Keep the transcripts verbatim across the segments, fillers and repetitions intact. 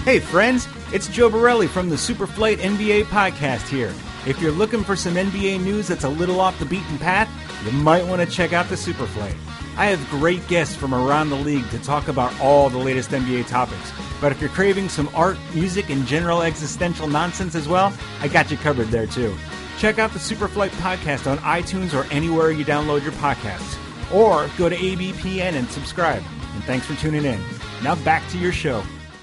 Hey friends, it's Joe Borelli from the Superflight N B A podcast here. If you're looking for some N B A news that's a little off the beaten path, you might want to check out the Superflight. I have great guests from around the league to talk about all the latest N B A topics. But if you're craving some art, music, and general existential nonsense as well, I got you covered there too. Check out the Superflight podcast on iTunes or anywhere you download your podcasts. Or go to A B P N and subscribe. And thanks for tuning in. Now back to your show.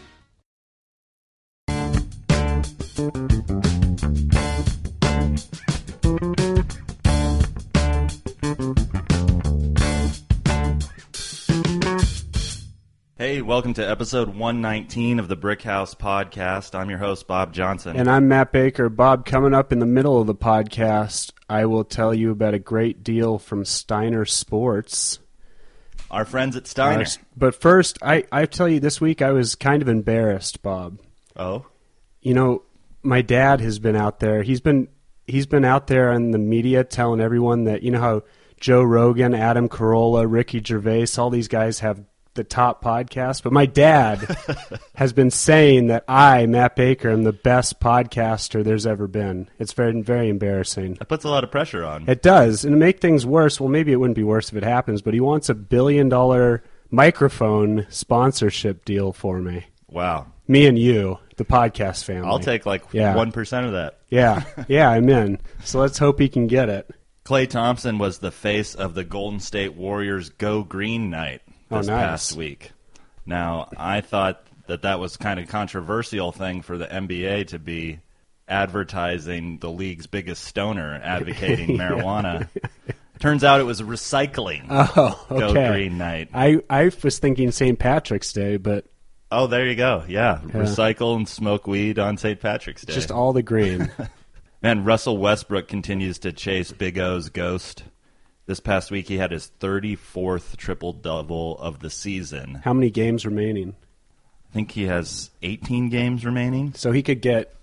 Hey, welcome to episode one nineteen of the Brick House Podcast. I'm your host, Bob Johnson. And I'm Matt Baker. Bob, coming up in the middle of the podcast, I will tell you about a great deal from Steiner Sports. Our friends at Steiner. Uh, but first, I, I tell you, this week I was kind of embarrassed, Bob. Oh? You know, my dad has been out there. He's been he's been out there in the media telling everyone that, you know how Joe Rogan, Adam Carolla, Ricky Gervais, all these guys have the top podcast, but my dad has been saying that I, Matt Baker, am the best podcaster there's ever been. It's very, very embarrassing. That puts a lot of pressure on. It does. And to make things worse, well, maybe it wouldn't be worse if it happens, but he wants a billion dollar microphone sponsorship deal for me. Wow. Me and you, the podcast family. I'll take like yeah. one percent of that. Yeah. Yeah, I'm in. So let's hope he can get it. Klay Thompson was the face of the Golden State Warriors Go Green night this oh, nice. past week. Now, I thought that that was kind of a controversial thing for the N B A to be advertising the league's biggest stoner advocating yeah. marijuana. Turns out it was recycling. Oh, okay. Go Green night. I, I was thinking Saint Patrick's Day, but... Oh, there you go. Yeah. yeah. Recycle and smoke weed on Saint Patrick's Day. Just all the green. Man, Russell Westbrook continues to chase Big O's ghost. This past week, he had his thirty-fourth triple-double of the season. How many games remaining? I think he has eighteen games remaining. So he could get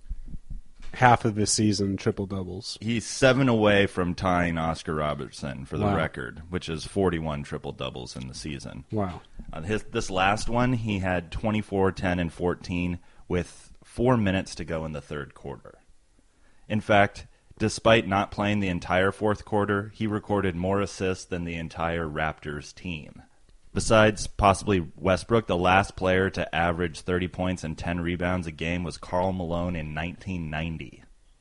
half of the season triple-doubles. He's seven away from tying Oscar Robertson for the wow. record, which is forty-one triple-doubles in the season. Wow. Uh, his, this last one, he had twenty-four, ten, and fourteen with four minutes to go in the third quarter. In fact... Despite not playing the entire fourth quarter, he recorded more assists than the entire Raptors team. Besides possibly Westbrook, the last player to average thirty points and ten rebounds a game was Karl Malone in nineteen ninety.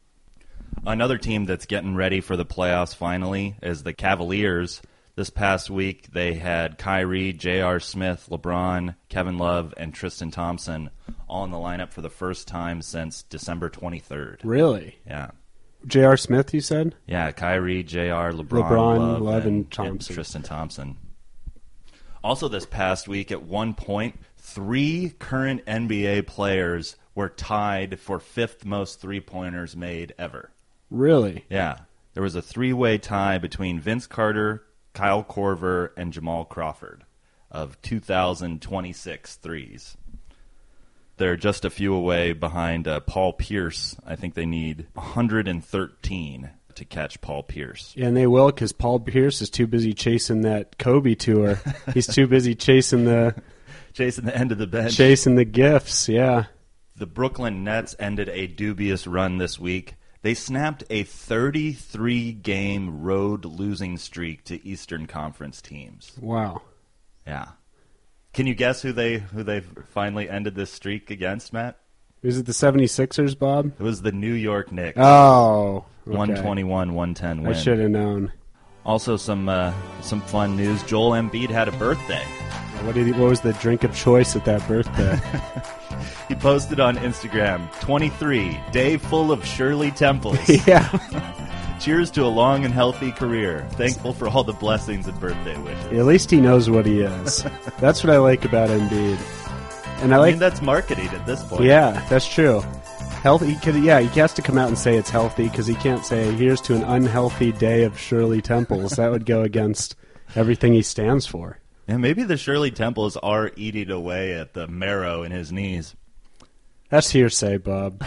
Another team that's getting ready for the playoffs finally is the Cavaliers. This past week, they had Kyrie, J R. Smith, LeBron, Kevin Love, and Tristan Thompson all in the lineup for the first time since December twenty-third. Really? Yeah. J R. Smith, you said? Yeah, Kyrie, J R, LeBron, LeBron Love, Love and, and, Thompson. and Tristan Thompson. Also this past week, at one point, three current N B A players were tied for fifth most three-pointers made ever. Really? Yeah. There was a three-way tie between Vince Carter, Kyle Korver, and Jamal Crawford of two thousand twenty-six threes. They're just a few away behind uh, Paul Pierce. I think they need one hundred thirteen to catch Paul Pierce. Yeah, and they will because Paul Pierce is too busy chasing that Kobe tour. He's too busy chasing the... chasing the end of the bench. Chasing the gifts, yeah. The Brooklyn Nets ended a dubious run this week. They snapped a thirty-three game road losing streak to Eastern Conference teams. Wow. Yeah. Can you guess who they who they finally ended this streak against, Matt? Is it the seventy-sixers, Bob? It was the New York Knicks. Oh, okay. one twenty-one one ten win. I should have known. Also, some uh, some fun news. Joel Embiid had a birthday. What did he, what was the drink of choice at that birthday? He posted on Instagram, twenty-three, day full of Shirley Temples. Yeah. Cheers to a long and healthy career. Thankful for all the blessings and birthday wishes. At least he knows what he is. That's what I like about Embiid. And I, I like, mean, that's marketing at this point. Yeah, that's true. Healthy, he could, yeah, he has to come out and say it's healthy because he can't say, here's to an unhealthy day of Shirley Temples. That would go against everything he stands for. Yeah, maybe the Shirley Temples are eating away at the marrow in his knees. That's hearsay, Bob.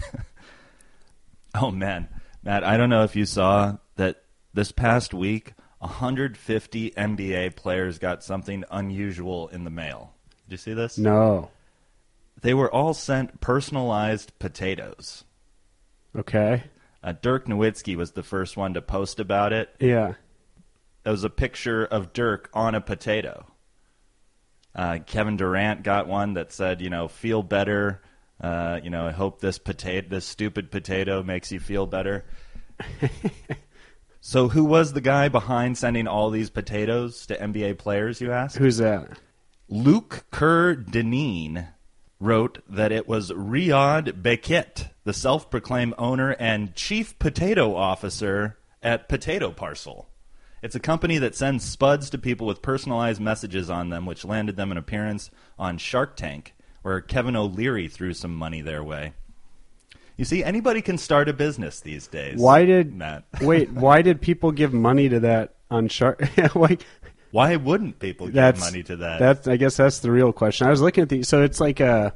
Oh, man. Matt, I don't know if you saw that this past week, one hundred fifty N B A players got something unusual in the mail. Did you see this? No. They were all sent personalized potatoes. Okay. Uh, Dirk Nowitzki was the first one to post about it. Yeah. It was a picture of Dirk on a potato. Uh, Kevin Durant got one that said, you know, feel better. Uh, you know, I hope this potato, this stupid potato makes you feel better. So who was the guy behind sending all these potatoes to N B A players, you ask? Who's that? Luke Kerr Dineen wrote that it was Riyad Beckett, the self-proclaimed owner and chief potato officer at Potato Parcel. It's a company that sends spuds to people with personalized messages on them, which landed them an appearance on Shark Tank, where Kevin O'Leary threw some money their way. You see, anybody can start a business these days. Why did Matt? Wait, why did people give money to that on Shark? Like, why wouldn't people give that's, money to that? That's, I guess that's the real question. I was looking at the, so it's like a,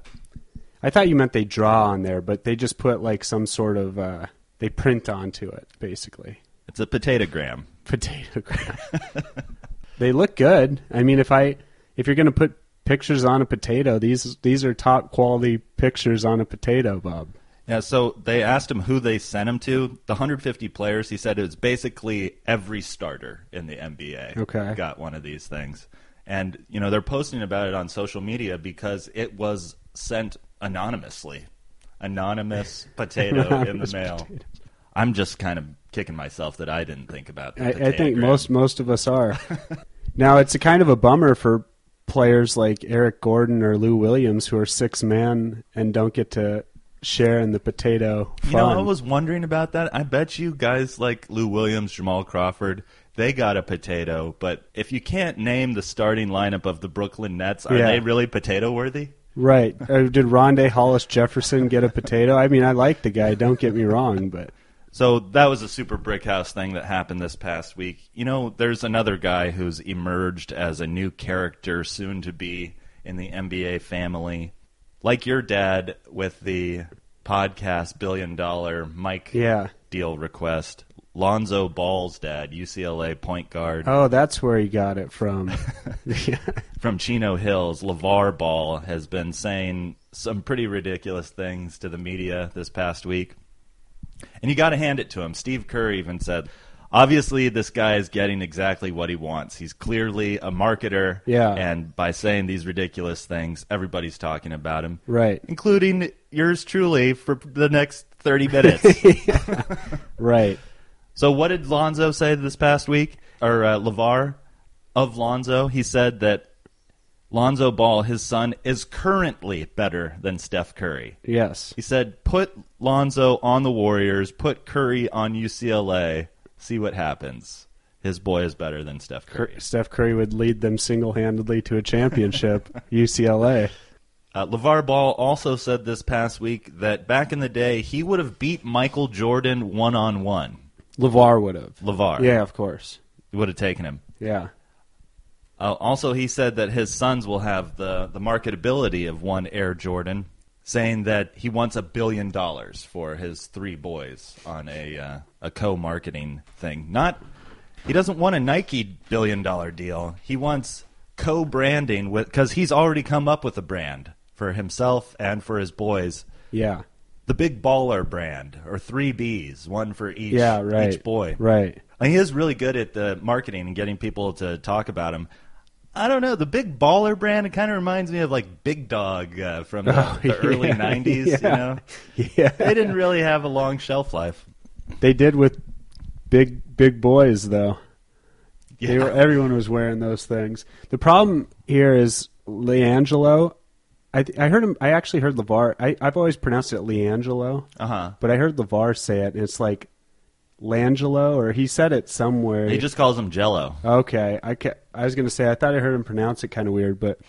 I thought you meant they draw on there, but they just put like some sort of, uh, they print onto it, basically. It's a potatogram. Potatogram. They look good. I mean, if I, if you're going to put pictures on a potato, these these are top quality pictures on a potato, Bob. Yeah, so they asked him who they sent him to. The one hundred fifty players, he said it was basically every starter in the N B A okay. got one of these things. And, you know, they're posting about it on social media because it was sent anonymously. Anonymous potato Anonymous in the mail. potato. I'm just kind of kicking myself that I didn't think about the I, I think potatogram. most most of us are. Now, it's a kind of a bummer for players like Eric Gordon or Lou Williams who are six man and don't get to share in the potato fun. You know, I was wondering about that. I bet you guys like Lou Williams, Jamal Crawford, they got a potato. But if you can't name the starting lineup of the Brooklyn Nets, are Yeah. they really potato worthy? Right. Uh, did Rondé Hollis Jefferson get a potato? I mean, I like the guy, don't get me wrong, but... So that was a Super Brickhouse thing that happened this past week. You know, there's another guy who's emerged as a new character soon to be in the N B A family. Like your dad with the podcast billion dollar Mike Yeah. deal request. Lonzo Ball's dad, U C L A point guard. Oh, that's where he got it from. Yeah. From Chino Hills, LeVar Ball has been saying some pretty ridiculous things to the media this past week. And you got to hand it to him. Steve Kerr even said, obviously this guy is getting exactly what he wants. He's clearly a marketer. Yeah. And by saying these ridiculous things, everybody's talking about him. Right. Including yours truly for the next thirty minutes. Yeah. Right. So what did Lonzo say this past week? Or uh, LeVar of Lonzo? He said that Lonzo Ball, his son, is currently better than Steph Curry. Yes. He said, put Lonzo on the Warriors, put Curry on U C L A, see what happens. His boy is better than Steph Curry. Steph Curry would lead them single-handedly to a championship, U C L A. Uh, LeVar Ball also said this past week that back in the day, he would have beat Michael Jordan one-on-one. LeVar would have. LeVar. Yeah, of course. He would have taken him. Yeah. Uh, also, he said that his sons will have the, the marketability of one Air Jordan, saying that he wants a billion dollars for his three boys on a uh, a co-marketing thing. Not, he doesn't want a Nike billion dollar deal. He wants co-branding with, because he's already come up with a brand for himself and for his boys. Yeah. The Big Baller brand, or three Bs, one for each, Yeah, right. each boy. Right. And he is really good at the marketing and getting people to talk about him. I don't know. The Big Baller brand, it kind of reminds me of like Big Dog uh, from the, Oh, the yeah, early nineties, yeah. you know? Yeah. They didn't really have a long shelf life. They did with big big boys, though. Yeah. They were, everyone was wearing those things. The problem here is LiAngelo. I I heard him. I actually heard LeVar. I, I've always pronounced it LiAngelo, Uh-huh. but I heard LeVar say it, and it's like Langelo, or he said it somewhere. He just calls him Jello. Okay, I, ca- I was going to say, I thought I heard him pronounce it kind of weird, but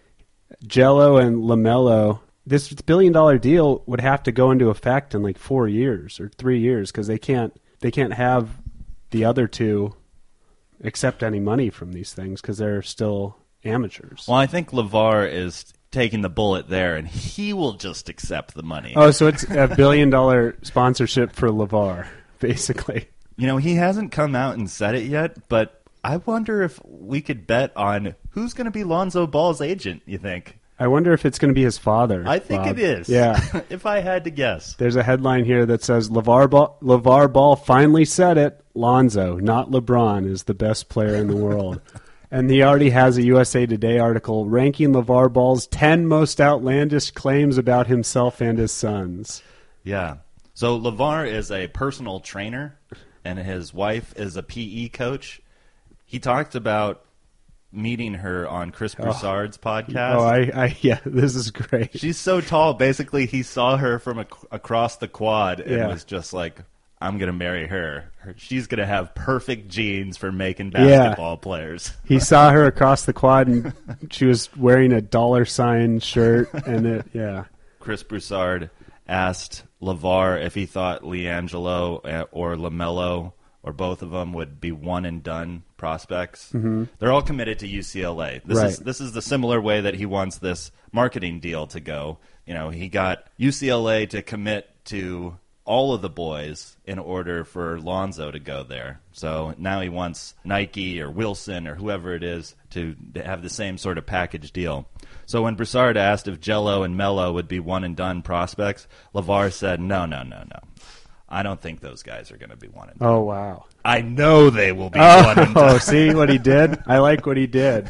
Jello and LaMelo, this billion dollar deal would have to go into effect in like four years or three years because they can't they can't have the other two accept any money from these things because they're still amateurs. Well, I think LeVar is taking the bullet there, and he will just accept the money. Oh, so it's a billion dollar sponsorship for LeVar, basically. You know, he hasn't come out and said it yet, but I wonder if we could bet on who's going to be Lonzo Ball's agent, you think? I wonder if it's going to be his father. I think Bob. it is. Yeah. If I had to guess. There's a headline here that says LeVar Ball, LeVar Ball finally said it. Lonzo, not LeBron, is the best player in the world. And he already has a U S A Today article ranking LeVar Ball's ten most outlandish claims about himself and his sons. Yeah. So LeVar is a personal trainer, and his wife is a P E coach. He talked about meeting her on Chris Broussard's oh. podcast. Oh, I, I, yeah, this is great. She's so tall. Basically, he saw her from a, across the quad and yeah. was just like, I'm going to marry her. She's going to have perfect genes for making basketball yeah. players. He saw her across the quad, and she was wearing a dollar sign shirt. And it, yeah. Chris Broussard asked LeVar if he thought LiAngelo or LaMelo or both of them would be one and done prospects. Mm-hmm. They're all committed to U C L A. This right. is this is the similar way that he wants this marketing deal to go. You know, he got U C L A to commit to all of the boys in order for Lonzo to go there. So now he wants Nike or Wilson or whoever it is to have the same sort of package deal. So when Broussard asked if Jello and Melo would be one and done prospects, LeVar said, no, no, no, no. I don't think those guys are going to be one and done. Oh, wow. I know they will be oh, one and done. Oh, see what he did? I like what he did.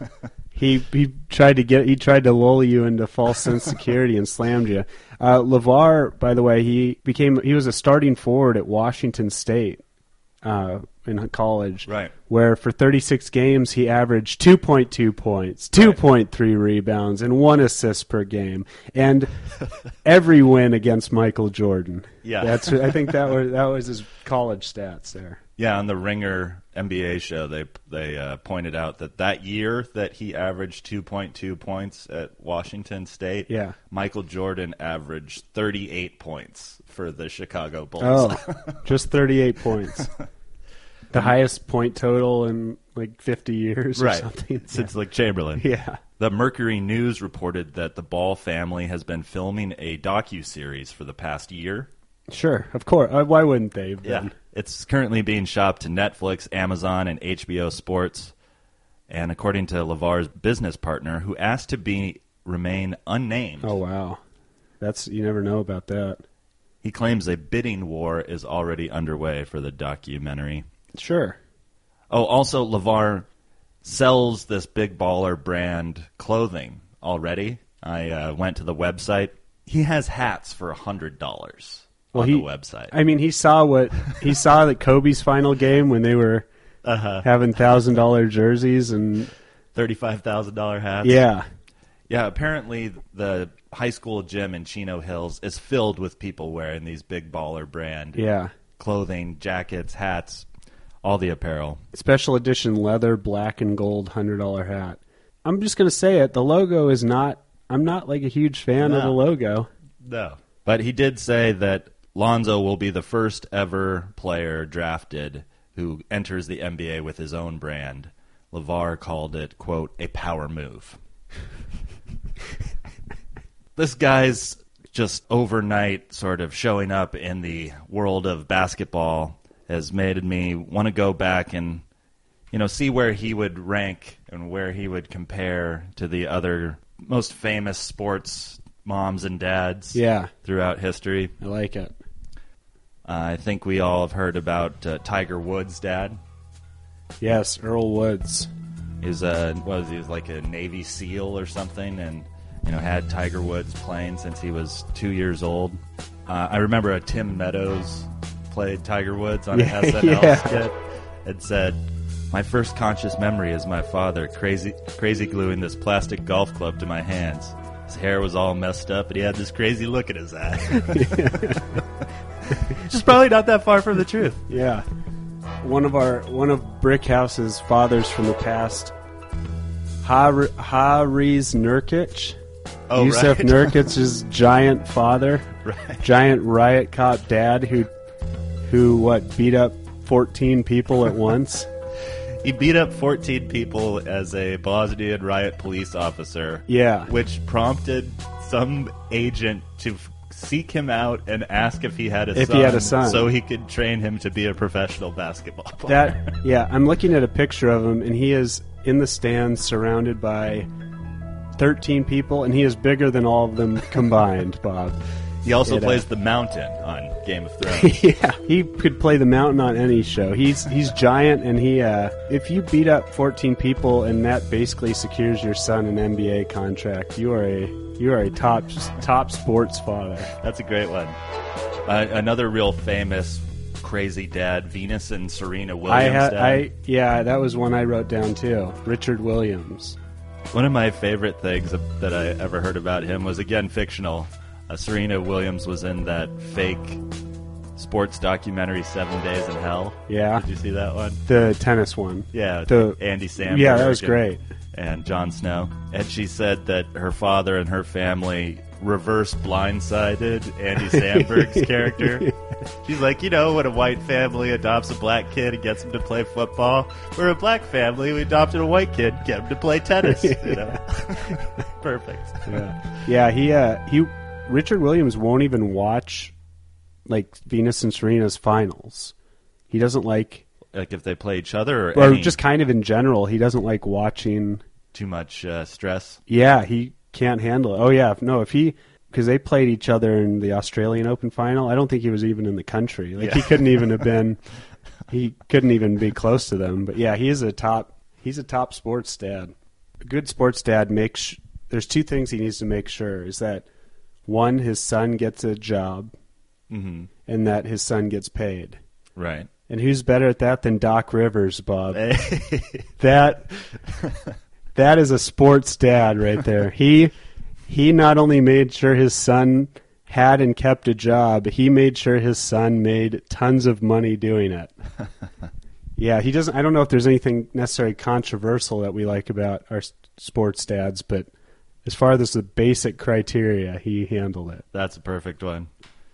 He he tried to get he tried to lull you into false sense of security and slammed you. Uh, LeVar, by the way, he became he was a starting forward at Washington State uh, in college, right? Where for thirty-six games he averaged two point two points, two point three right. rebounds, and one assist per game, and every win against Michael Jordan. Yeah, that's I think that was that was his college stats there. Yeah, on the Ringer N B A show, they they uh, pointed out that that year that he averaged two point two points at Washington State, yeah. Michael Jordan averaged thirty-eight poits for the Chicago Bulls. Oh, just thirty-eight points. The highest point total in like fifty years or right. something. Since like Chamberlain. Yeah. The Mercury News reported that the Ball family has been filming a docuseries for the past year. Sure, of course. Uh, why wouldn't they? Have yeah. been? It's currently being shopped to Netflix, Amazon, and H B O Sports. And according to LeVar's business partner, who asked to be remain unnamed. Oh, wow. That's you never know about that. He claims a bidding war is already underway for the documentary. Sure. Oh, also, LeVar sells this Big Baller brand clothing already. I uh, went to the website. He has hats for one hundred dollars. Well, on he, the website. I mean, he saw what he saw that Kobe's final game when they were uh-huh. having thousand dollar jerseys and thirty-five thousand dollar hats. Yeah, yeah. Apparently, the high school gym in Chino Hills is filled with people wearing these Big Baller brand yeah clothing, jackets, hats, all the apparel. Special edition leather, black and gold, hundred dollar hat. I'm just gonna say it. The logo is not. I'm not like a huge fan no. of the logo. No, but he did say that Lonzo will be the first ever player drafted who enters the N B A with his own brand. LeVar called it, quote, a power move. This guy's just overnight sort of showing up in the world of basketball has made me want to go back and, you know, see where he would rank and where he would compare to the other most famous sports moms and dads yeah. throughout history. I like it. Uh, I think we all have heard about uh, Tiger Woods' dad. Yes, Earl Woods. He's a what was he? He was like a Navy SEAL or something, and you know had Tiger Woods playing since he was two years old. Uh, I remember a Tim Meadows played Tiger Woods on an yeah, S N L yeah. skit and said, "My first conscious memory is my father crazy crazy gluing this plastic golf club to my hands. His hair was all messed up, and he had this crazy look in his eye." Which is probably not that far from the truth. Yeah. One of our one of Brickhouse's fathers from the past, Har- Haris Nurkic. Oh, Yusuf right. Nurkic's giant father, right. giant riot cop dad who, who what beat up fourteen people at once. He beat up fourteen people as a Bosnian riot police officer. Yeah. Which prompted some agent to f- seek him out and ask if he had a if son. he had a son. So he could train him to be a professional basketball player. That, yeah, I'm looking at a picture of him, and he is in the stands surrounded by thirteen people, and he is bigger than all of them combined, Bob. He also It, uh, plays the Mountain on Game of Thrones. Yeah, he could play the Mountain on any show. He's he's giant, and he uh, if you beat up fourteen people, and that basically secures your son an N B A contract, you are a you are a top top sports father. That's a great one. Uh, another real famous crazy dad, Venus and Serena Williams. I had dad. I yeah, that was one I wrote down too. Richard Williams. One of my favorite things that I ever heard about him was, again, fictional. Uh, Serena Williams was in that fake sports documentary, Seven Days in Hell. Yeah. Did you see that one? The tennis one. Yeah, The- Andy Samberg. Yeah, that was and- great. And Jon Snow. And she said that her father and her family reverse blindsided Andy Samberg's character. She's like, you know, when a white family adopts a black kid and gets him to play football, we're a black family, we adopted a white kid, get him to play tennis. You know? Perfect. Yeah, yeah. He uh, he Richard Williams won't even watch like Venus and Serena's finals. He doesn't like, Like if they play each other, or, or any, just kind of in general, he doesn't like watching. too much uh, stress. Yeah, he can't handle it. Oh yeah, if- no, if he because they played each other in the Australian Open final. I don't think he was even in the country. Like Yeah. he couldn't even have been. He couldn't even be close to them. But yeah, he is a top. He's a top sports dad. A good sports dad makes. There's two things he needs to make sure is that one, his son gets a job, Mm-hmm. and that his son gets paid. Right. And who's better at that than Doc Rivers, Bob? That that is a sports dad right there. He he not only made sure his son had and kept a job, he made sure his son made tons of money doing it. Yeah, he doesn't. I don't know if there's anything necessarily controversial that we like about our s- sports dads, but as far as the basic criteria, he handled it. That's a perfect one.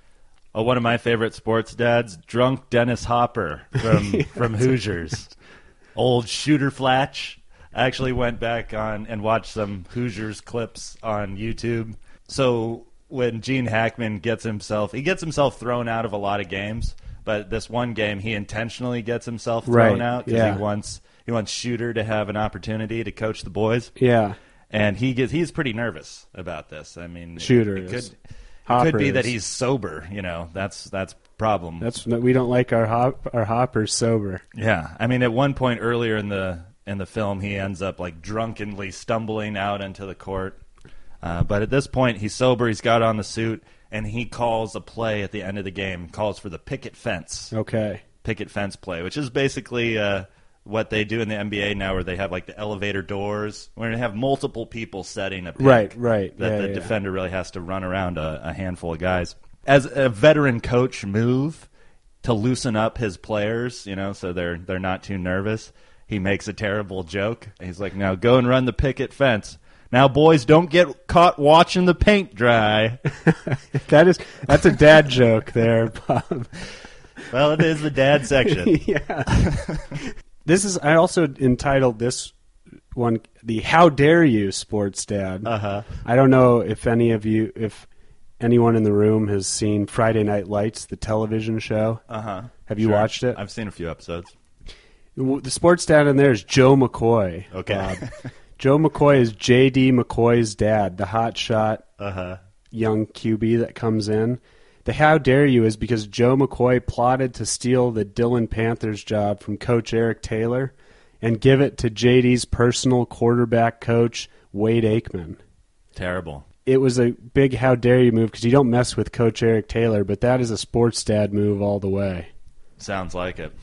Oh, one of my favorite sports dads, drunk Dennis Hopper from from Hoosiers. Old Shooter Flatch. I actually went back on and watched some Hoosiers clips on YouTube. So when Gene Hackman gets himself, he gets himself thrown out of a lot of games, but this one game he intentionally gets himself thrown Right, out because yeah. he wants he wants Shooter to have an opportunity to coach the boys. Yeah, And he gets he's pretty nervous about this. I mean, Shooter it, it is. could it Hopper could be that is. he's sober. You know, that's that's a problem. that's we don't like our hop, our hoppers sober. Yeah, I mean, at one point earlier in the in the film, he ends up like drunkenly stumbling out into the court. Uh, but at this point, he's sober. He's got on the suit, and he calls a play at the end of the game. Calls for the picket fence. Okay. Picket fence play, which is basically uh, what they do in the N B A now, where they have like the elevator doors, where they have multiple people setting a pick. Right, right. That Yeah, the yeah. defender really has to run around a, a handful of guys. As a veteran coach move to loosen up his players, you know, so they're they're not too nervous, he makes a terrible joke. He's like, "Now go and run the picket fence. Now, boys, don't get caught watching the paint dry." That is that's a dad joke there, Bob. Well, it is the dad section. Yeah. This is I also entitled this one the How Dare You Sports Dad. Uh huh. I don't know if any of you if anyone in the room has seen Friday Night Lights, the television show. Uh huh. Have you watched it? I've seen a few episodes. The sports dad in there is Joe McCoy. Okay. Bob. Joe McCoy is J D McCoy's dad, the hot shot Uh huh. young Q B that comes in. The How Dare You is because Joe McCoy plotted to steal the Dillon Panthers job from Coach Eric Taylor and give it to J D's personal quarterback coach, Wade Aikman. Terrible. It was a big How Dare You move because you don't mess with Coach Eric Taylor, but that is a sports dad move all the way. Sounds like it.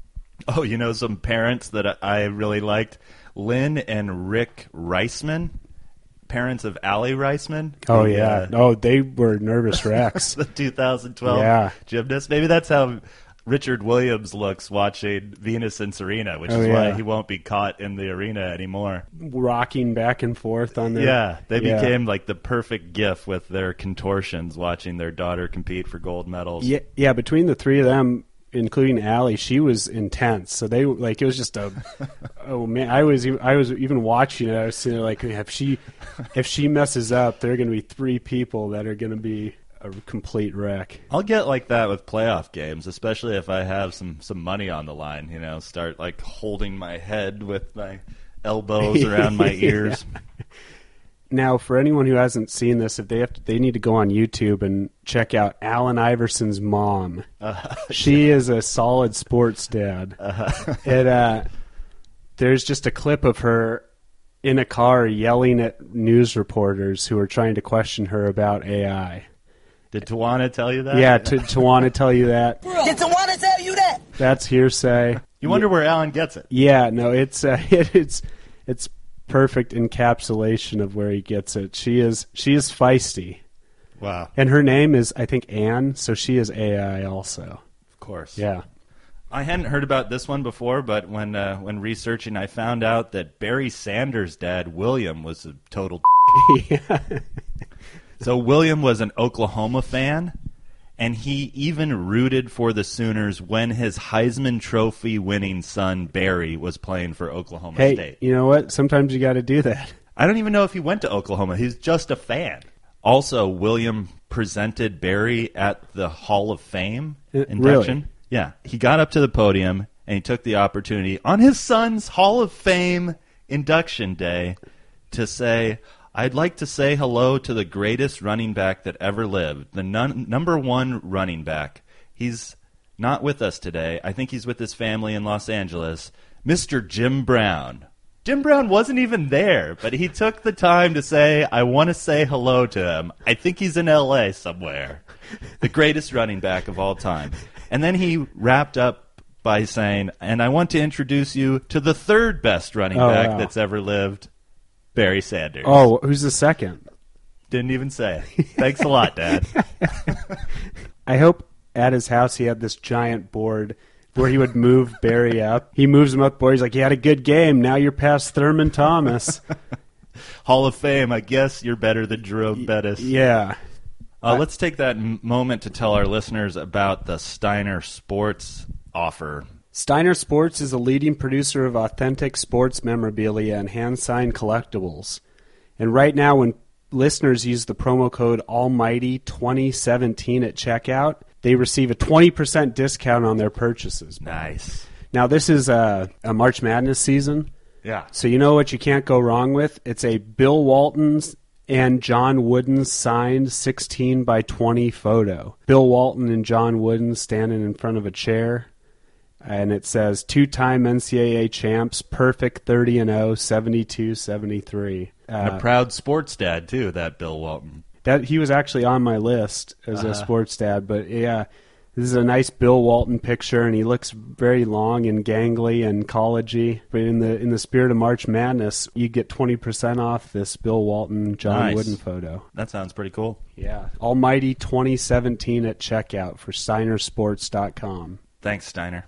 Oh, you know some parents that I really liked? Lynn and Rick Reisman, parents of Allie Reisman. Oh, the, yeah. uh, Oh, they were nervous wrecks. the two thousand twelve Yeah. gymnast. Maybe that's how Richard Williams looks watching Venus and Serena, which Oh, is yeah. why he won't be caught in the arena anymore. Rocking back and forth on their... Yeah, they Yeah. became like the perfect gif with their contortions watching their daughter compete for gold medals. Yeah, yeah, between the three of them, including Allie, she was intense. So they like it was just a oh man, I was e- I was even watching it. I was sitting there like, if she if she messes up, there are going to be three people that are going to be a complete wreck. I'll get like that with playoff games, especially if I have some, some money on the line, you know, start like holding my head with my elbows around my ears. Now, for anyone who hasn't seen this, if they have to, they need to go on YouTube and check out Allen Iverson's mom. Uh, she is a solid sports dad. Uh-huh. It, uh, there's just a clip of her in a car yelling at news reporters who are trying to question her about A I. Did Tawana tell you that? Yeah, to Tawana tell you that. Did Tawana tell you that? That's hearsay. You wonder where Alan gets it. Yeah, no, it's uh, it, it's it's perfect encapsulation of where he gets it. She is she is feisty. Wow. And her name is, I think, Anne, so she is A I also. Of course. Yeah. I hadn't heard about this one before, but when uh, when researching, I found out that Barry Sanders' dad, William, was a total yeah. So William was an Oklahoma fan, and he even rooted for the Sooners when his Heisman Trophy winning son, Barry, was playing for Oklahoma hey, State. You know what? Sometimes you got to do that. I don't even know if he went to Oklahoma. He's just a fan. Also, William presented Barry at the Hall of Fame induction. Really? Yeah. He got up to the podium, and he took the opportunity on his son's Hall of Fame induction day to say, I'd like to say hello to the greatest running back that ever lived, the num- number one running back. He's not with us today. I think he's with his family in Los Angeles, Mister Jim Brown. Jim Brown wasn't even there, but he took the time to say, I want to say hello to him. I think he's in L A somewhere. The greatest running back of all time. And then he wrapped up by saying, and I want to introduce you to the third best running oh, back wow. that's ever lived, Barry Sanders. Oh, who's the second? Didn't even say it. Thanks a lot, Dad. I hope at his house he had this giant board where he would move Barry up. He moves him up, boy. He's like, you had a good game. Now you're past Thurman Thomas. Hall of Fame. I guess you're better than Jerome Bettis. Yeah. Uh, let's take that m- moment to tell our listeners about the Steiner Sports offer. Steiner Sports is a leading producer of authentic sports memorabilia and hand-signed collectibles. And right now, when listeners use the promo code Almighty twenty seventeen at checkout, they receive a twenty percent discount on their purchases. Nice. Now, this is a, a March Madness season. Yeah. So you know what you can't go wrong with? It's a Bill Walton's and John Wooden's signed sixteen by twenty photo. Bill Walton and John Wooden standing in front of a chair. And it says, two-time N C double A champs, perfect thirty and oh, seventy-two seventy-three. Uh, And a proud sports dad, too, that Bill Walton. That he was actually on my list as uh-huh. a sports dad. But, yeah, this is a nice Bill Walton picture, and he looks very long and gangly and collegey. But in the in the spirit of March Madness, you get twenty percent off this Bill Walton, John Nice. Wooden photo. That sounds pretty cool. Yeah. Almighty twenty seventeen at checkout for steiner sports dot com. Thanks, Steiner.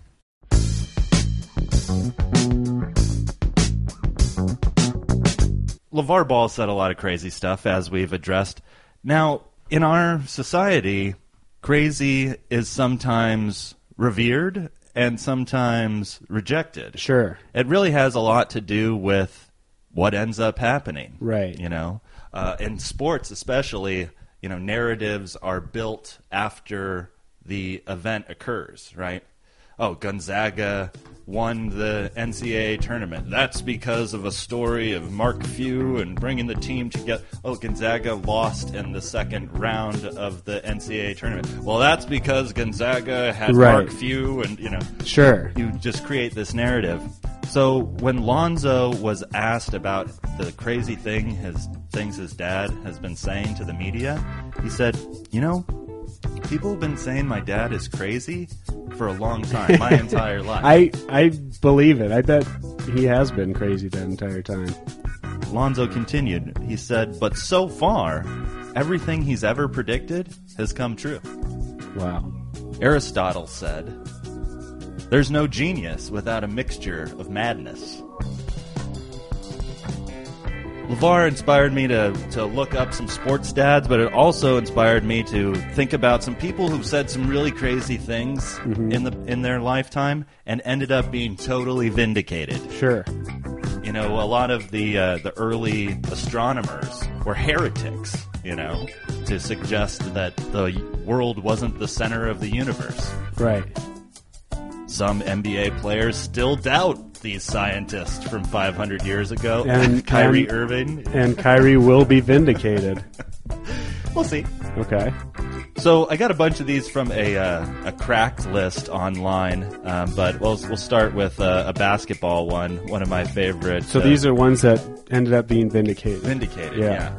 LeVar Ball said a lot of crazy stuff, as we've addressed. Now, in our society, crazy is sometimes revered and sometimes rejected. Sure. It really has a lot to do with what ends up happening. Right. You know, uh, in sports especially, you know, narratives are built after the event occurs, right? Oh, Gonzaga won the N C double A tournament. That's because of a story of Mark Few and bringing the team together. Oh, Gonzaga lost in the second round of the N C double A tournament. Well, that's because Gonzaga had Right. Mark Few, and, you know. Sure. You just create this narrative. So when Lonzo was asked about the crazy thing, his things his dad has been saying to the media, he said, you know, people have been saying my dad is crazy for a long time, my entire life. I I believe it. I bet he has been crazy that entire time. Lonzo continued. He said, but so far, everything he's ever predicted has come true. Wow. Aristotle said, there's no genius without a mixture of madness. LeVar inspired me to, to look up some sports dads, but it also inspired me to think about some people who've said some really crazy things mm-hmm. in the in their lifetime and ended up being totally vindicated. Sure. You know, a lot of the uh, the early astronomers were heretics, you know, to suggest that the world wasn't the center of the universe. Right. Some N B A players still doubt these scientists from five hundred years ago. And Kyrie and, Irving. And Kyrie will be vindicated. We'll see. Okay. So I got a bunch of these from a uh, a cracked list online, um, but we'll we'll start with uh, a basketball one, one of my favorites. So uh, these are ones that ended up being vindicated. Vindicated, Yeah. yeah.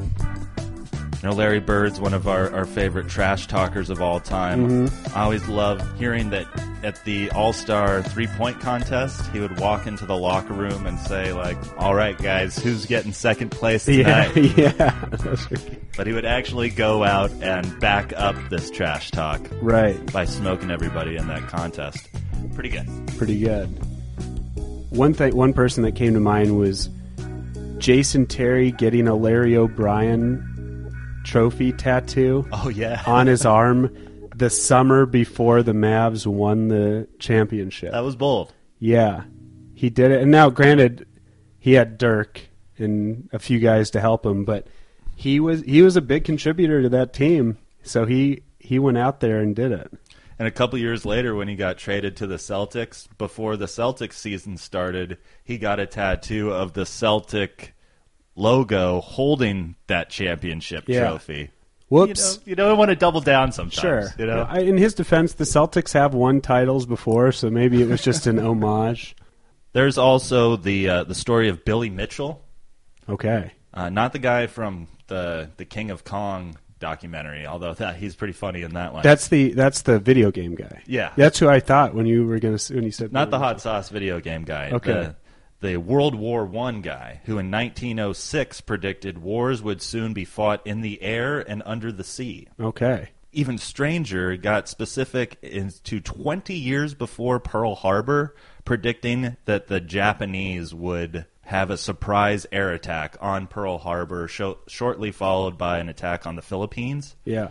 You know, Larry Bird's one of our, our favorite trash talkers of all time. Mm-hmm. I always love hearing that at the All-Star three-point contest, he would walk into the locker room and say, like, all right, guys, who's getting second place tonight? Yeah, yeah. That's But he would actually go out and back up this trash talk right. by smoking everybody in that contest. Pretty good. Pretty good. One thing, one person that came to mind was Jason Terry getting a Larry O'Brien trophy tattoo Oh, yeah. on his arm the summer before the Mavs won the championship. That was bold. Yeah, he did it. And now, granted, he had Dirk and a few guys to help him, but he was he was a big contributor to that team. So he, he went out there and did it. And a couple years later, when he got traded to the Celtics, before the Celtics season started, he got a tattoo of the Celtic logo holding that championship Yeah. trophy. Whoops. You know, you don't want to double down sometimes. Sure. You know? I, in his defense, the Celtics have won titles before, so maybe it was just an homage. There's also the uh, the story of Billy Mitchell, Okay. uh, not the guy from the the King of Kong documentary, although that he's pretty funny in that one. That's the that's the video game guy. Yeah. That's who I thought when you were gonna when you said Not the hot sauce video game guy. Okay. The, the World War One guy, who in nineteen oh six predicted wars would soon be fought in the air and under the sea. Okay. Even stranger, got specific into twenty years before Pearl Harbor, predicting that the Japanese would have a surprise air attack on Pearl Harbor, sho- shortly followed by an attack on the Philippines. Yeah.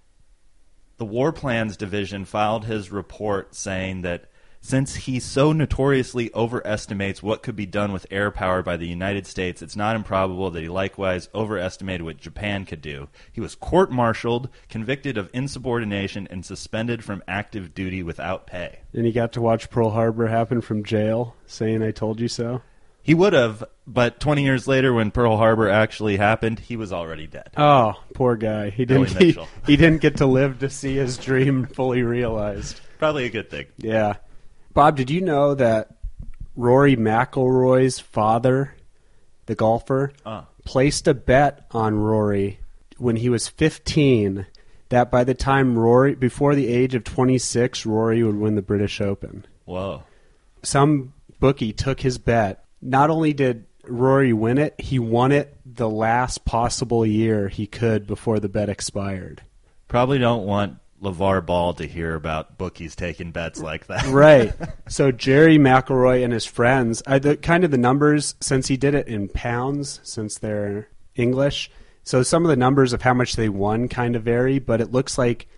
The War Plans Division filed his report saying that since he so notoriously overestimates what could be done with air power by the United States, it's not improbable that he likewise overestimated what Japan could do. He was court-martialed, convicted of insubordination, and suspended from active duty without pay. And he got to watch Pearl Harbor happen from jail, saying "I told you so." He would have, but twenty years later when Pearl Harbor actually happened, he was already dead. Oh, poor guy. He didn't. Billy He, Mitchell. he didn't get to live to see his dream fully realized. Probably a good thing. Yeah. Bob, did you know that Rory McIlroy's father, the golfer, Uh. placed a bet on Rory when he was fifteen that by the time Rory, before the age of twenty-six, Rory would win the British Open? Whoa. Some bookie took his bet. Not only did Rory win it, he won it the last possible year he could before the bet expired. Probably don't want LeVar Ball to hear about bookies taking bets like that. Right. So Jerry McIlroy and his friends, I, the, kind of the numbers, since he did it in pounds, since they're English, so some of the numbers of how much they won kind of vary, but it looks like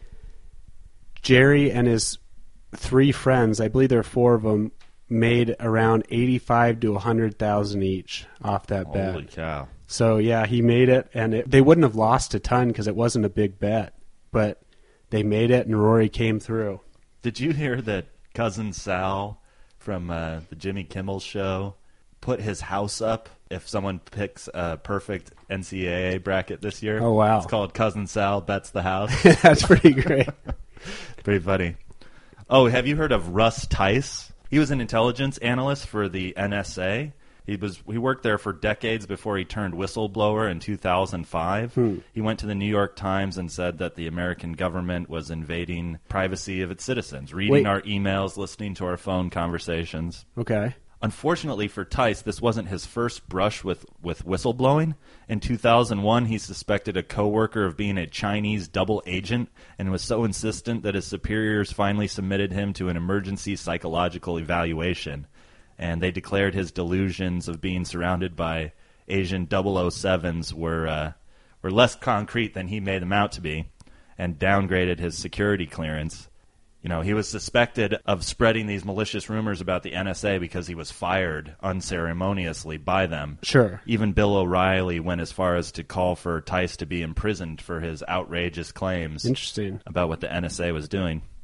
Jerry and his three friends, I believe there are four of them, made around eighty-five to one hundred thousand each off that bet. Holy cow. So yeah, he made it, and it, they wouldn't have lost a ton because it wasn't a big bet, but they made it, and Rory came through. Did you hear that Cousin Sal from uh, the Jimmy Kimmel show put his house up if someone picks a perfect N C double A bracket this year? Oh, wow. It's called Cousin Sal Bets the House. That's pretty great. Pretty funny. Oh, have you heard of Russ Tice? He was an intelligence analyst for the N S A. He was he worked there for decades before he turned whistleblower in two thousand five. Hmm. He went to the New York Times and said that the American government was invading privacy of its citizens, reading Wait. our emails, listening to our phone conversations. Okay. Unfortunately for Tice, this wasn't his first brush with, with whistleblowing. In two thousand one, he suspected a coworker of being a Chinese double agent and was so insistent that his superiors finally submitted him to an emergency psychological evaluation. And they declared his delusions of being surrounded by Asian double oh sevens were, uh, were less concrete than he made them out to be, and downgraded his security clearance. You know, he was suspected of spreading these malicious rumors about the N S A because he was fired unceremoniously by them. Sure. Even Bill O'Reilly went as far as to call for Tice to be imprisoned for his outrageous claims Interesting. about what the N S A was doing.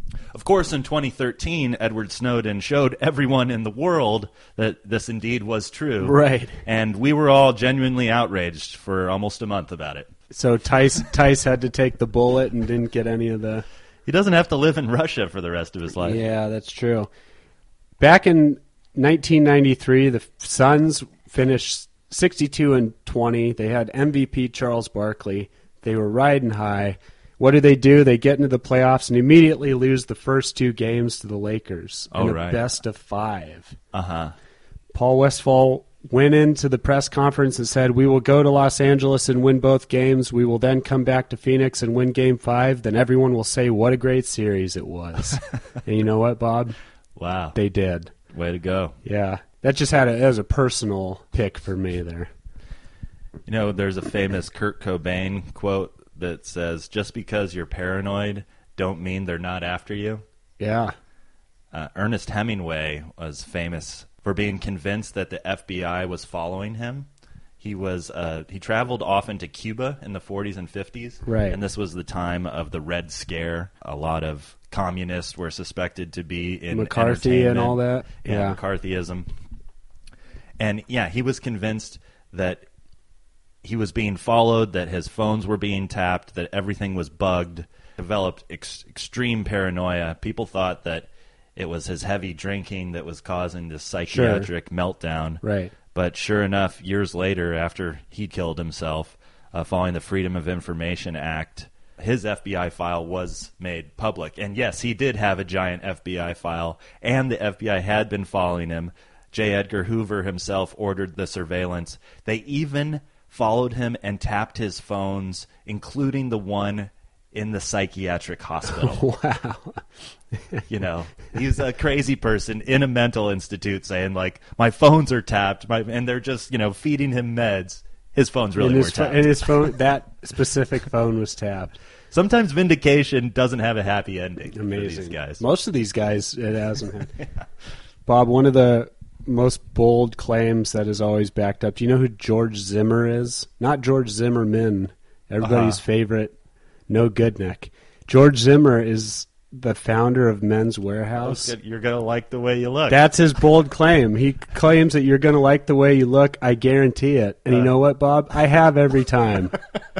Of course, in twenty thirteen, Edward Snowden showed everyone in the world that this indeed was true. Right. And we were all genuinely outraged for almost a month about it. So Tice, Tice had to take the bullet and didn't get any of the... He doesn't have to live in Russia for the rest of his life. Yeah, that's true. Back in nineteen ninety-three, the Suns finished sixty-two and twenty. They had M V P Charles Barkley. They were riding high. What do they do? They get into the playoffs and immediately lose the first two games to the Lakers Oh, in a right. best of five. Uh-huh. Paul Westphal went into the press conference and said, we will go to Los Angeles and win both games. We will then come back to Phoenix and win game five. Then everyone will say what a great series it was. And you know what, Bob? Wow. They did. Way to go. Yeah. That just had a, that was a personal pick for me there. You know, there's a famous Kurt Cobain quote that says, just because you're paranoid don't mean they're not after you. Yeah. Uh, Ernest Hemingway was famous for being convinced that the F B I was following him. He was uh, he traveled often to Cuba in the forties and fifties, Right. and this was the time of the Red Scare. A lot of communists were suspected to be in McCarthy and entertainment. all that. Yeah, Yeah. McCarthyism. And yeah, he was convinced that he was being followed, that his phones were being tapped, that everything was bugged. Developed ex- extreme paranoia. People thought that it was his heavy drinking that was causing this psychiatric meltdown. Right. But sure enough, years later, after he killed himself, uh, following the Freedom of Information Act, his F B I file was made public. And yes, he did have a giant F B I file, and the F B I had been following him. J. Edgar Hoover himself ordered the surveillance. They even followed him and tapped his phones, including the one in the psychiatric hospital. Wow. You know, he's a crazy person in a mental institute saying, like, my phones are tapped, my, and they're just, you know, feeding him meds. His phones really and his were pho- tapped. and his phone, that specific phone was tapped. Sometimes vindication doesn't have a happy ending for Amazing. these guys. Most of these guys, it hasn't had. Yeah. Bob, one of the most bold claims that is always backed up. Do you know who George Zimmer is? Not George Zimmerman, everybody's Uh-huh. favorite, no Goodnick. George Zimmer is the founder of Men's Warehouse. You're going to like the way you look. That's his bold claim. He claims that you're going to like the way you look. I guarantee it. And you know what, Bob? I have every time.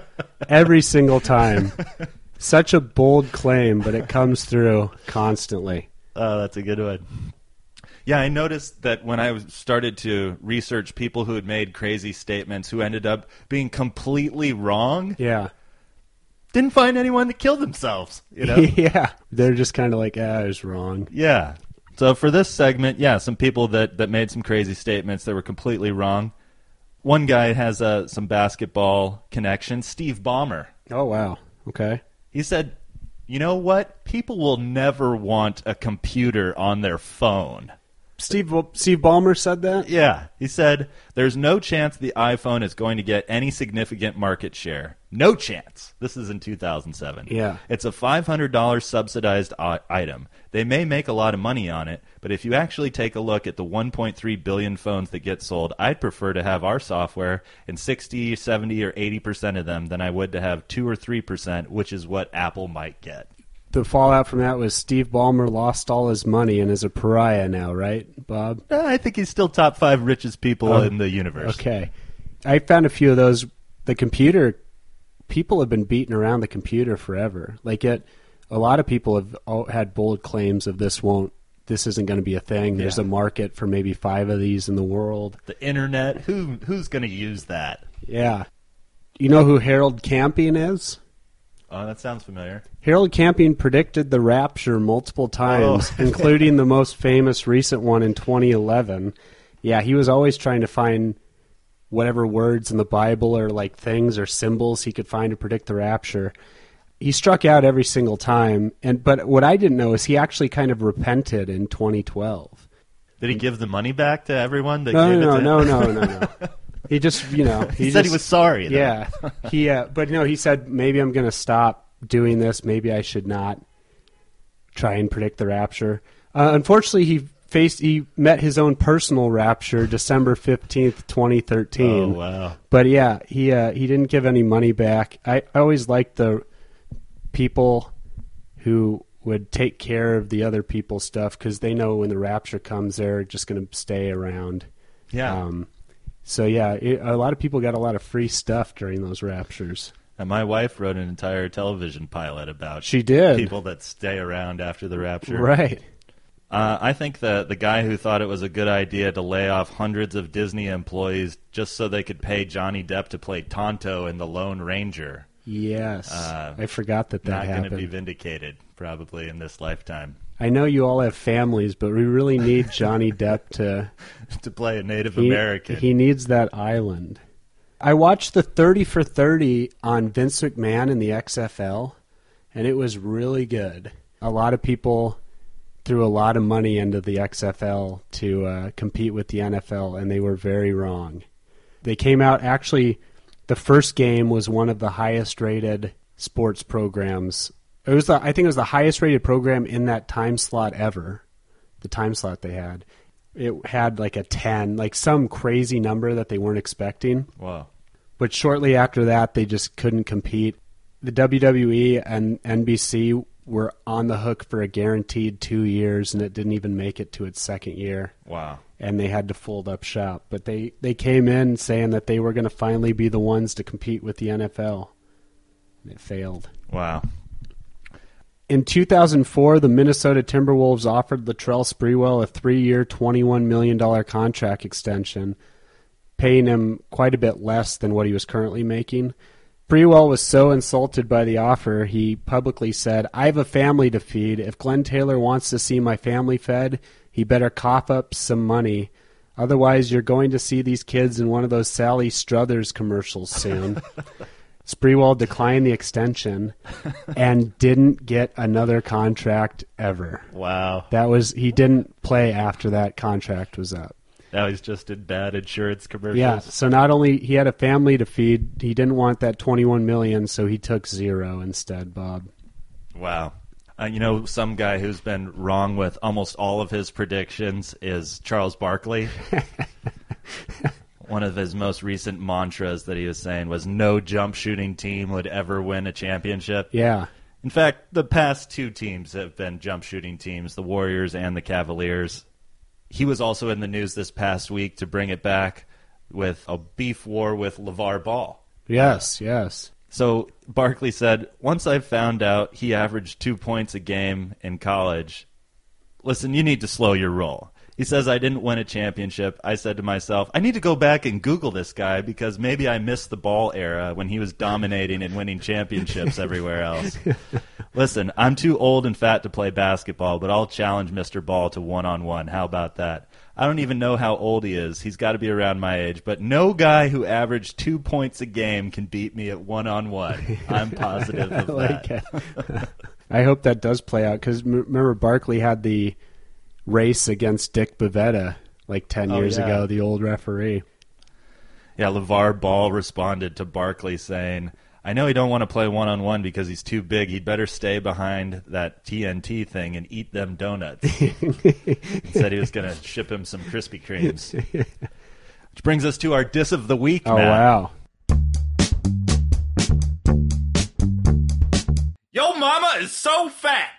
Every single time. Such a bold claim, but it comes through constantly. Oh, that's a good one. Yeah, I noticed that when I was- started to research people who had made crazy statements who ended up being completely wrong, Yeah. didn't find anyone that killed themselves, you know? Yeah. They're just kind of like, ah, I was wrong. Yeah. So for this segment, yeah, some people that, that made some crazy statements that were completely wrong. One guy has uh, some basketball connection, Steve Ballmer. Oh, wow. Okay. He said, you know what? People will never want a computer on their phone. Steve Steve Ballmer said that? Yeah. He said, there's no chance the iPhone is going to get any significant market share. No chance. This is in two thousand seven. Yeah. It's a five hundred dollars subsidized i- item. They may make a lot of money on it, but if you actually take a look at the one point three billion phones that get sold, I'd prefer to have our software in sixty, seventy, or eighty percent of them than I would to have two or three percent, which is what Apple might get. The fallout from that was Steve Ballmer lost all his money and is a pariah now, right, Bob? Uh, I think he's still top five richest people Oh, in the universe. Okay. I found a few of those. The computer, people have been beating around the computer forever. Like it, a lot of people have all had bold claims of this won't, this isn't going to be a thing. There's Yeah. a market for maybe five of these in the world. The internet, who who's going to use that? Yeah. You know who Harold Campion is? Oh, that sounds familiar. Harold Campion predicted the rapture multiple times, Oh. including the most famous recent one in twenty eleven. Yeah, he was always trying to find whatever words in the Bible or like things or symbols he could find to predict the rapture. He struck out every single time, and but what I didn't know is he actually kind of repented in twenty twelve. Did he give the money back to everyone that No, gave no, it to no, him? no, no, no, no. He just, you know, He, he, said just, he was sorry. Though. Yeah, he. Uh, but no, he said maybe I'm going to stop doing this. Maybe I should not try and predict the rapture. Uh, unfortunately, he faced. He met his own personal rapture December fifteenth, twenty thirteen. Oh, wow. But yeah, he uh, he didn't give any money back. I, I always liked the people who would take care of the other people's stuff because they know when the rapture comes, they're just going to stay around. Yeah. Um, so, yeah, it, a lot of people got a lot of free stuff during those raptures. And my wife wrote an entire television pilot about She did. people that stay around after the rapture. Right. Uh, I think the the guy who thought it was a good idea to lay off hundreds of Disney employees just so they could pay Johnny Depp to play Tonto in The Lone Ranger. Yes. Uh, I forgot that that Not happened. going to be vindicated, probably, in this lifetime. I know you all have families, but we really need Johnny Depp to... to play a Native he, American. He needs that island. I watched the thirty for thirty on Vince McMahon in the X F L, and it was really good. A lot of people threw a lot of money into the X F L to uh, compete with the N F L, and they were very wrong. They came out, actually, the first game was one of the highest-rated sports programs. It was the, I think it was the highest-rated program in that time slot ever, the time slot they had. It had like a ten, like some crazy number that they weren't expecting. Wow. But shortly after that, they just couldn't compete. The W W E and N B C were on the hook for a guaranteed two years, and it didn't even make it to its second year. Wow. And they had to fold up shop. But they, they came in saying that they were going to finally be the ones to compete with the N F L. And it failed. Wow. In two thousand four, the Minnesota Timberwolves offered Latrell Sprewell a three-year, twenty-one million dollars contract extension, paying him quite a bit less than what he was currently making. Sprewell was so insulted by the offer, he publicly said, "I have a family to feed. If Glenn Taylor wants to see my family fed, he better cough up some money. Otherwise, you're going to see these kids in one of those Sally Struthers commercials soon." Sprewell declined the extension and didn't get another contract ever. Wow. That was he didn't play after that contract was up. Now he's just in bad insurance commercials. Yeah, so not only he had a family to feed, he didn't want that twenty-one million dollars, so he took zero instead, Bob. Wow. Uh, you know, some guy who's been wrong with almost all of his predictions is Charles Barkley. One of his most recent mantras that he was saying was no jump shooting team would ever win a championship. Yeah. In fact, the past two teams have been jump shooting teams, the Warriors and the Cavaliers. He was also in the news this past week to bring it back with a beef war with LeVar Ball. Yes, yes. So Barkley said, once I found out he averaged two points a game in college, listen, you need to slow your roll. He says, I didn't win a championship. I said to myself, I need to go back and Google this guy because maybe I missed the Ball era when he was dominating and winning championships everywhere else. Listen, I'm too old and fat to play basketball, but I'll challenge Mister Ball to one-on-one. How about that? I don't even know how old he is. He's got to be around my age, but no guy who averaged two points a game can beat me at one-on-one. I'm positive of I like that. it. I hope that does play out because remember Barkley had the race against Dick Bavetta like ten Oh, years yeah. ago, the old referee. Yeah, LeVar Ball responded to Barkley saying, I know he don't want to play one-on-one because he's too big. He'd better stay behind that T N T thing and eat them donuts. He said he was going to ship him some Krispy Kremes. Which brings us to our diss of the week, Oh, Matt. wow. Yo mama is so fat!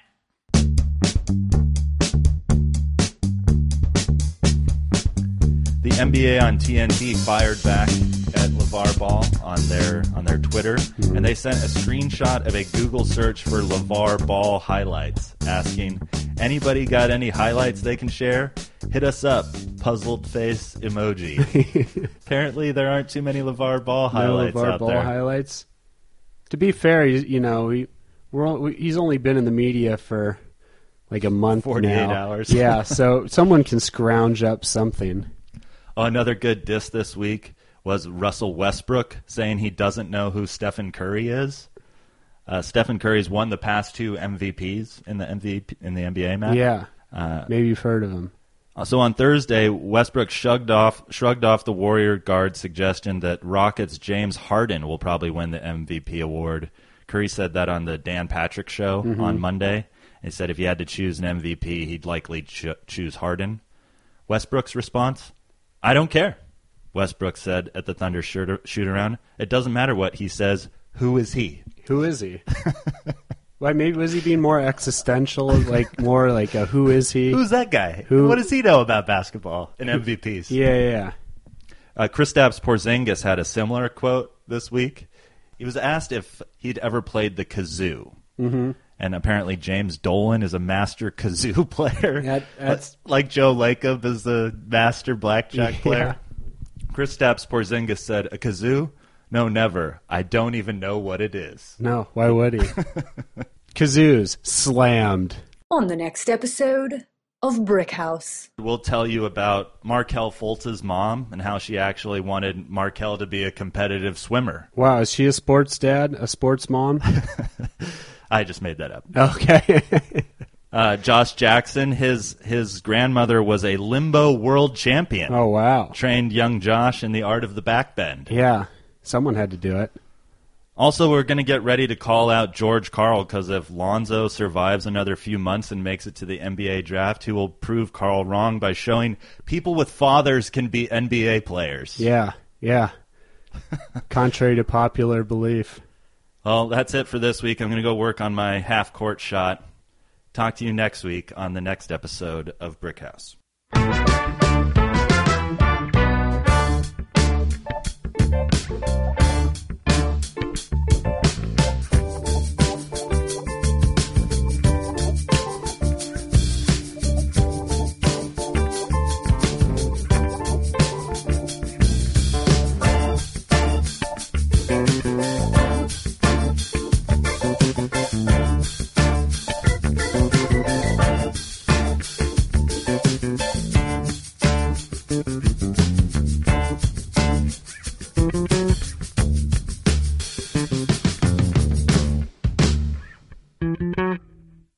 The N B A on T N T fired back at LeVar Ball on their on their Twitter, Mm-hmm. and they sent a screenshot of a Google search for LeVar Ball highlights, asking, anybody got any highlights they can share? Hit us up. Puzzled face emoji. Apparently there aren't too many LeVar Ball highlights no LeVar out Ball there. highlights. To be fair, he's, you know, he, we're all, we, he's only been in the media for like a month forty-eight now. hours. Yeah, so someone can scrounge up something. Oh, another good diss this week was Russell Westbrook saying he doesn't know who Stephen Curry is. Uh, Stephen Curry's won the past two M V Ps in the M V P, in the N B A, Matt. Yeah, Uh, maybe you've heard of him. so on Thursday, Westbrook shrugged off shrugged off the Warrior guard's suggestion that Rockets' James Harden will probably win the M V P award. Curry said that on the Dan Patrick Show Mm-hmm. on Monday. He said if he had to choose an M V P, he'd likely ch- choose Harden. Westbrook's response? I don't care. Westbrook said at the Thunder shoot-around, it doesn't matter what he says. Who is he? Who is he? Why, maybe was he being more existential, like more like a who is he? Who's that guy? Who? What does he know about basketball and M V Ps? Yeah, yeah, yeah. Uh, Kristaps Porzingis had a similar quote this week. He was asked if he'd ever played the kazoo. Mm-hmm. And apparently James Dolan is a master kazoo player. That, that's like Joe Lacob is the master blackjack Yeah. player. Kristaps Porzingis said, a kazoo? No, never. I don't even know what it is. no. Why would he? Kazoos slammed. On the next episode of Brick House. We'll tell you about Markelle Fultz's mom and how she actually wanted Markelle to be a competitive swimmer. Wow, is she a sports dad? A sports mom? I just made that up. Okay. Uh, Josh Jackson, his his grandmother was a limbo world champion. Oh, wow. Trained young Josh in the art of the backbend. Yeah, someone had to do it. Also, we're going to get ready to call out George Karl because if Lonzo survives another few months and makes it to the N B A draft, he will prove Karl wrong by showing people with fathers can be N B A players. Yeah, yeah. Contrary to popular belief. Well, that's it for this week. I'm going to go work on my half-court shot. Talk to you next week on the next episode of Brick House.